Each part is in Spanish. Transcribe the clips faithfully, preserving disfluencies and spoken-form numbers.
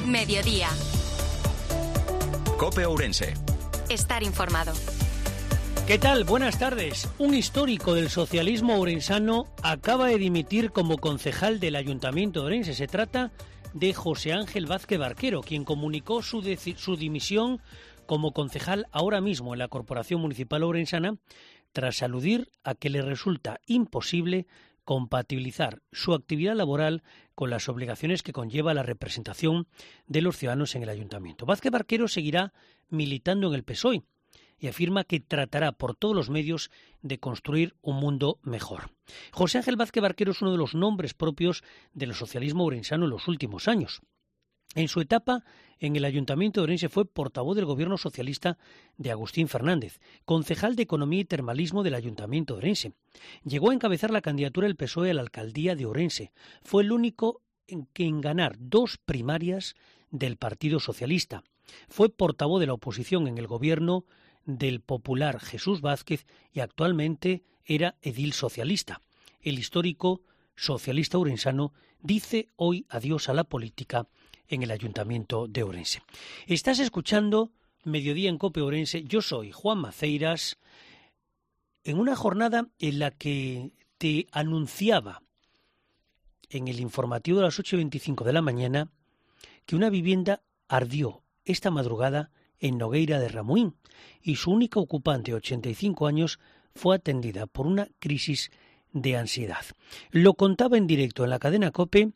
Mediodía. COPE Ourense. Estar informado. ¿Qué tal? Buenas tardes. Un histórico del socialismo ourensano acaba de dimitir como concejal del Ayuntamiento de Ourense. Se trata de José Ángel Vázquez Barquero, quien comunicó su, su dimisión como concejal ahora mismo en la Corporación Municipal Ourensana, tras aludir a que le resulta imposible compatibilizar su actividad laboral con las obligaciones que conlleva la representación de los ciudadanos en el Ayuntamiento. Vázquez Barquero seguirá militando en el P S O E y afirma que tratará por todos los medios de construir un mundo mejor. José Ángel Vázquez Barquero es uno de los nombres propios del socialismo ourensano en los últimos años. En su etapa en el Ayuntamiento de Ourense fue portavoz del gobierno socialista de Agustín Fernández, concejal de Economía y Termalismo del Ayuntamiento de Ourense. Llegó a encabezar la candidatura del P S O E a la alcaldía de Ourense. Fue el único en, que en ganar dos primarias del Partido Socialista. Fue portavoz de la oposición en el gobierno del popular Jesús Vázquez y actualmente era edil socialista. El histórico socialista ourensano dice hoy adiós a la política en el Ayuntamiento de Ourense. Estás escuchando Mediodía en COPE Ourense. Yo soy Juan Maceiras, en una jornada en la que te anunciaba en el informativo de las ocho y veinticinco de la mañana que una vivienda ardió esta madrugada en Nogueira de Ramuín y su única ocupante, ochenta y cinco años, fue atendida por una crisis de ansiedad. Lo contaba en directo en la cadena COPE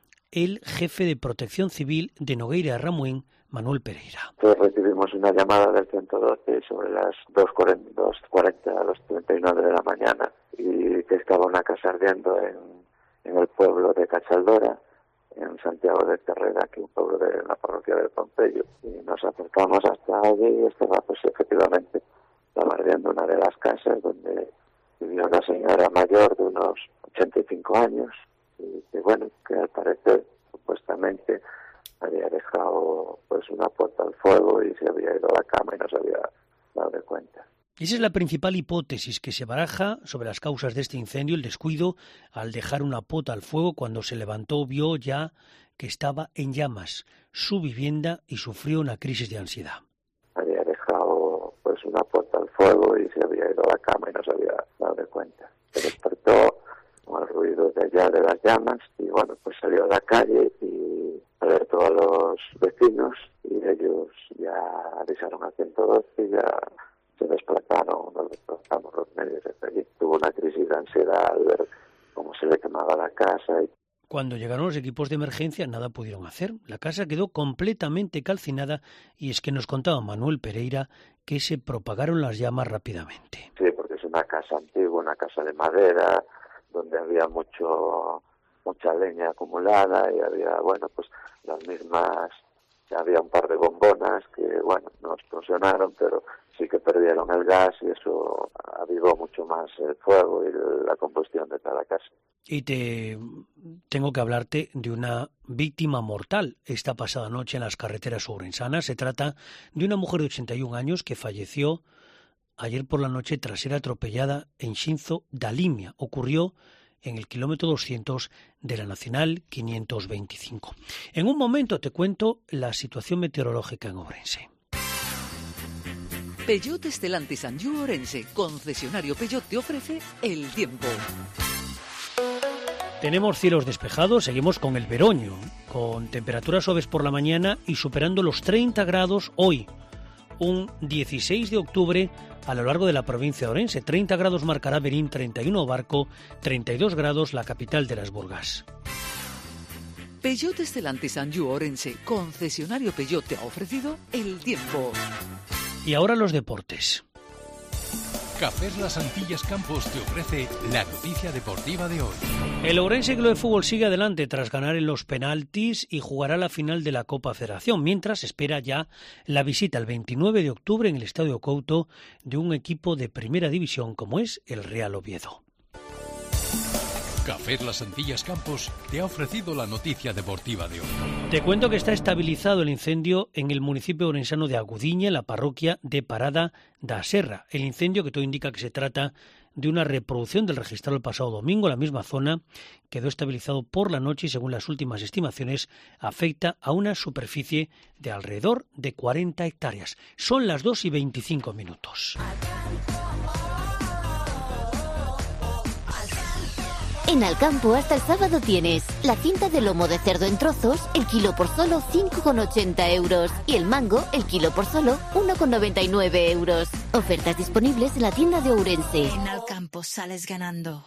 el jefe de Protección Civil de Nogueira de Ramuín, Manuel Pereira. Pues recibimos una llamada del ciento doce sobre las dos cuarenta, dos treinta y nueve de la mañana y que estaba una casa ardiendo en, en el pueblo de Cachaldora, en Santiago de Terrera, que es un pueblo de la parroquia del Pompeyo. Y nos acercamos hasta allí y estaba, pues efectivamente, estaba ardiendo una de las casas donde vivía una señora mayor de unos ochenta y cinco años y que, bueno, que al parecer, supuestamente, había dejado pues una puerta al fuego y se había ido a la cama y no se había dado de cuenta. Esa es la principal hipótesis que se baraja sobre las causas de este incendio, el descuido al dejar una pota al fuego. Cuando se levantó vio ya que estaba en llamas su vivienda y sufrió una crisis de ansiedad. Había dejado pues una puerta al fuego y se había ido a la cama y no se había dado de cuenta. Se despertó con el ruido de allá de las llamas y bueno, pues salió a la calle y alertó a los vecinos y ellos ya avisaron a ciento doce y ya se desplazaron, nos desplazamos los medios hasta allí. Tuvo una crisis de ansiedad al ver cómo se le quemaba la casa. Y... Cuando llegaron los equipos de emergencia nada pudieron hacer. La casa quedó completamente calcinada y es que nos contaba Manuel Pereira que se propagaron las llamas rápidamente. Sí, porque es una casa antigua, una casa de madera, donde había mucho mucha leña acumulada y había, bueno, pues las mismas... Había un par de bombonas que, bueno, no explosionaron, pero sí que perdieron el gas y eso avivó mucho más el fuego y la combustión de toda la casa. Y te tengo que hablarte de una víctima mortal esta pasada noche en las carreteras ourensanas. Se trata de una mujer de ochenta y un años que falleció ayer por la noche tras ser atropellada en Xinzo da Limia. Ocurrió en el kilómetro doscientos de la Nacional quinientos veinticinco. En un momento te cuento la situación meteorológica en Ourense. Peugeot Stellantis Anjou Ourense, concesionario Peugeot, te ofrece el tiempo. Tenemos cielos despejados, seguimos con el veroño, con temperaturas suaves por la mañana y superando los treinta grados hoy, un dieciséis de octubre a lo largo de la provincia de Ourense. treinta grados marcará Berín, treinta y uno Barco, treinta y dos grados la capital de las Burgas. Peugeot Stellantis Anjou Ourense, concesionario Peugeot, te ha ofrecido el tiempo. Y ahora los deportes. Cafés Las Antillas Campos te ofrece la noticia deportiva de hoy. El Ourense Club de Fútbol sigue adelante tras ganar en los penaltis y jugará la final de la Copa Federación, mientras espera ya la visita el veintinueve de octubre en el Estadio Couto de un equipo de primera división como es el Real Oviedo. Cafés Las Antillas Campos te ha ofrecido la noticia deportiva de hoy. Te cuento que está estabilizado el incendio en el municipio ourensano de Agudiña, en la parroquia de Parada da Serra. El incendio que todo indica que se trata de una reproducción del registrado el pasado domingo. La misma zona quedó estabilizado por la noche y, según las últimas estimaciones, afecta a una superficie de alrededor de cuarenta hectáreas. Son las dos y veinticinco minutos. En Alcampo hasta el sábado tienes la cinta de lomo de cerdo en trozos, el kilo por solo cinco con ochenta euros. Y el mango, el kilo por solo uno con noventa y nueve euros. Ofertas disponibles en la tienda de Ourense. En Alcampo sales ganando.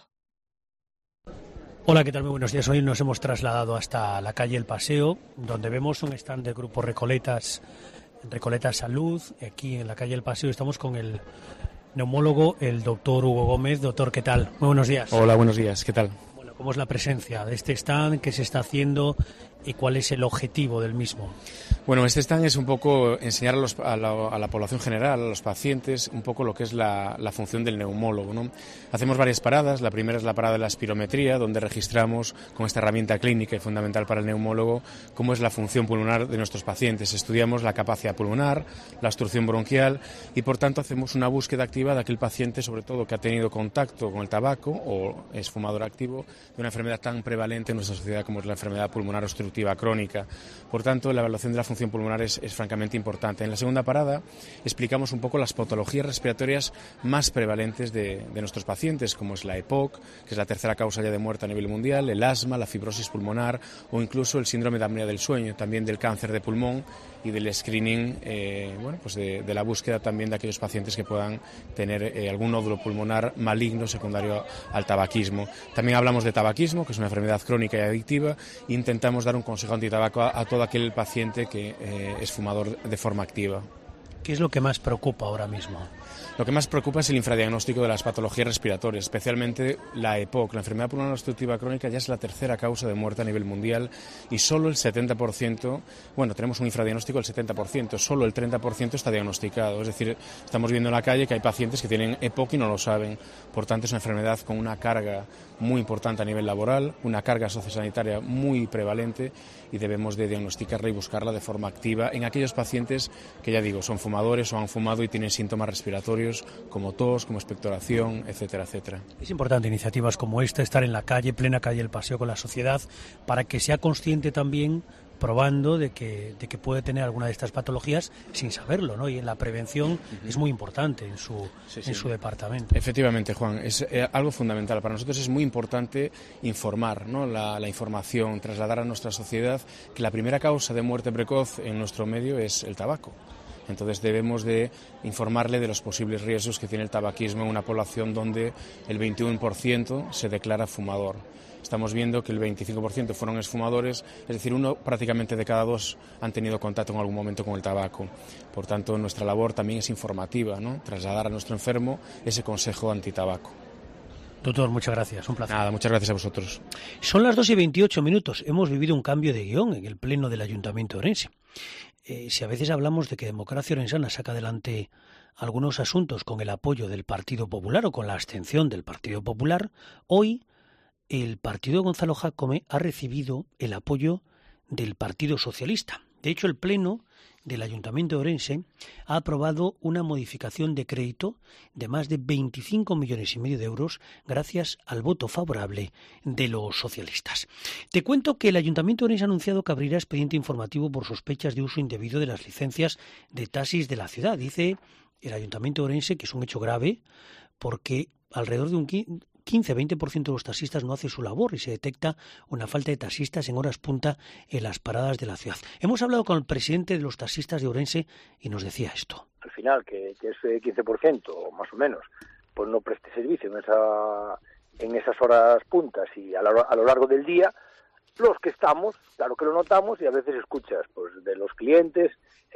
Hola, ¿qué tal? Muy buenos días. Hoy nos hemos trasladado hasta la calle El Paseo, donde vemos un stand del grupo Recoletas, Recoletas Salud. Aquí en la calle El Paseo estamos con el neumólogo, el doctor Hugo Gómez. Doctor, ¿qué tal? Muy buenos días. Hola, buenos días. ¿Qué tal? Bueno, ¿cómo es la presencia de este stand? ¿Qué se está haciendo? ¿Y cuál es el objetivo del mismo? Bueno, este stand es un poco enseñar a, los, a, la, a la población general, a los pacientes, un poco lo que es la, la función del neumólogo, ¿no? Hacemos varias paradas. La primera es la parada de la espirometría, donde registramos con esta herramienta clínica y fundamental para el neumólogo cómo es la función pulmonar de nuestros pacientes. Estudiamos la capacidad pulmonar, la obstrucción bronquial y, por tanto, hacemos una búsqueda activa de aquel paciente, sobre todo que ha tenido contacto con el tabaco o es fumador activo, de una enfermedad tan prevalente en nuestra sociedad como es la enfermedad pulmonar obstructiva crónica. Por tanto, la evaluación de la función pulmonar es, es francamente importante. En la segunda parada explicamos un poco las patologías respiratorias más prevalentes de, de nuestros pacientes, como es la E P O C, que es la tercera causa ya de muerte a nivel mundial, el asma, la fibrosis pulmonar o incluso el síndrome de apnea del sueño, también del cáncer de pulmón y del screening, eh, bueno, pues de, de la búsqueda también de aquellos pacientes que puedan tener eh, algún nódulo pulmonar maligno secundario al tabaquismo. También hablamos de tabaquismo, que es una enfermedad crónica y adictiva, e intentamos dar un consejo antitabaco a, a todo aquel paciente que eh, es fumador de forma activa. ¿Qué es lo que más preocupa ahora mismo? Lo que más preocupa es el infradiagnóstico de las patologías respiratorias, especialmente la E P O C. La enfermedad pulmonar obstructiva crónica ya es la tercera causa de muerte a nivel mundial y solo el setenta por ciento, bueno, tenemos un infradiagnóstico del setenta por ciento, solo el treinta por ciento está diagnosticado. Es decir, estamos viendo en la calle que hay pacientes que tienen E P O C y no lo saben. Por tanto, es una enfermedad con una carga muy importante a nivel laboral, una carga sociosanitaria muy prevalente y debemos de diagnosticarla y buscarla de forma activa en aquellos pacientes que, ya digo, son fumadores o han fumado y tienen síntomas respiratorios como tos, como expectoración, etcétera, etcétera. Es importante iniciativas como esta, estar en la calle, plena calle El Paseo con la sociedad, para que sea consciente también, probando de que, de que puede tener alguna de estas patologías sin saberlo, ¿no? Y en la prevención uh-huh. es muy importante en su, sí, sí. en su departamento. Efectivamente, Juan, es eh, algo fundamental. Para nosotros es muy importante informar, ¿no? La, la información, trasladar a nuestra sociedad que la primera causa de muerte precoz en nuestro medio es el tabaco. Entonces debemos de informarle de los posibles riesgos que tiene el tabaquismo en una población donde el veintiuno por ciento se declara fumador. Estamos viendo que el veinticinco por ciento fueron exfumadores, es decir, uno prácticamente de cada dos han tenido contacto en algún momento con el tabaco. Por tanto, nuestra labor también es informativa, ¿no? Trasladar a nuestro enfermo ese consejo antitabaco. Doctor, muchas gracias, un placer. Nada, muchas gracias a vosotros. Son las dos y veintiocho minutos. Hemos vivido un cambio de guión en el pleno del Ayuntamiento de Orense. Eh, si a veces hablamos de que Democracia Orensana saca adelante algunos asuntos con el apoyo del Partido Popular o con la abstención del Partido Popular, hoy el partido de Gonzalo Jácome ha recibido el apoyo del Partido Socialista. De hecho, el Pleno del Ayuntamiento de Orense ha aprobado una modificación de crédito de más de veinticinco millones y medio de euros gracias al voto favorable de los socialistas. Te cuento que el Ayuntamiento de Orense ha anunciado que abrirá expediente informativo por sospechas de uso indebido de las licencias de taxis de la ciudad. Dice el Ayuntamiento de Orense que es un hecho grave porque alrededor de un quince a veinte por ciento de los taxistas no hace su labor y se detecta una falta de taxistas en horas punta en las paradas de la ciudad. Hemos hablado con el presidente de los taxistas de Orense y nos decía esto. Al final, que, que ese quince por ciento más o menos, pues no preste servicio en, esa, en esas horas puntas y a, la, a lo largo del día, los que estamos, claro que lo notamos y a veces escuchas pues de los clientes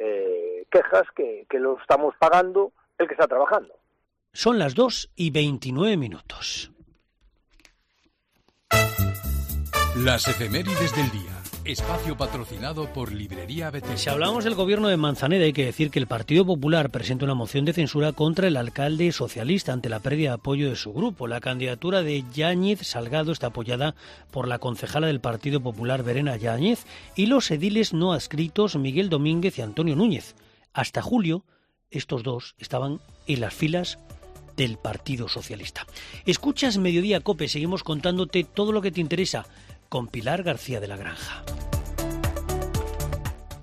eh, quejas que, que lo estamos pagando el que está trabajando. Son las dos y veintinueve minutos. Las efemérides del día. Espacio patrocinado por Librería B T. Si hablamos del gobierno de Manzaneda, hay que decir que el Partido Popular presenta una moción de censura contra el alcalde socialista ante la pérdida de apoyo de su grupo. La candidatura de Yáñez Salgado está apoyada por la concejala del Partido Popular, Verena Yáñez, y los ediles no adscritos Miguel Domínguez y Antonio Núñez. Hasta julio, estos dos estaban en las filas del Partido Socialista. Escuchas Mediodía COPE, seguimos contándote todo lo que te interesa con Pilar García de la Granja.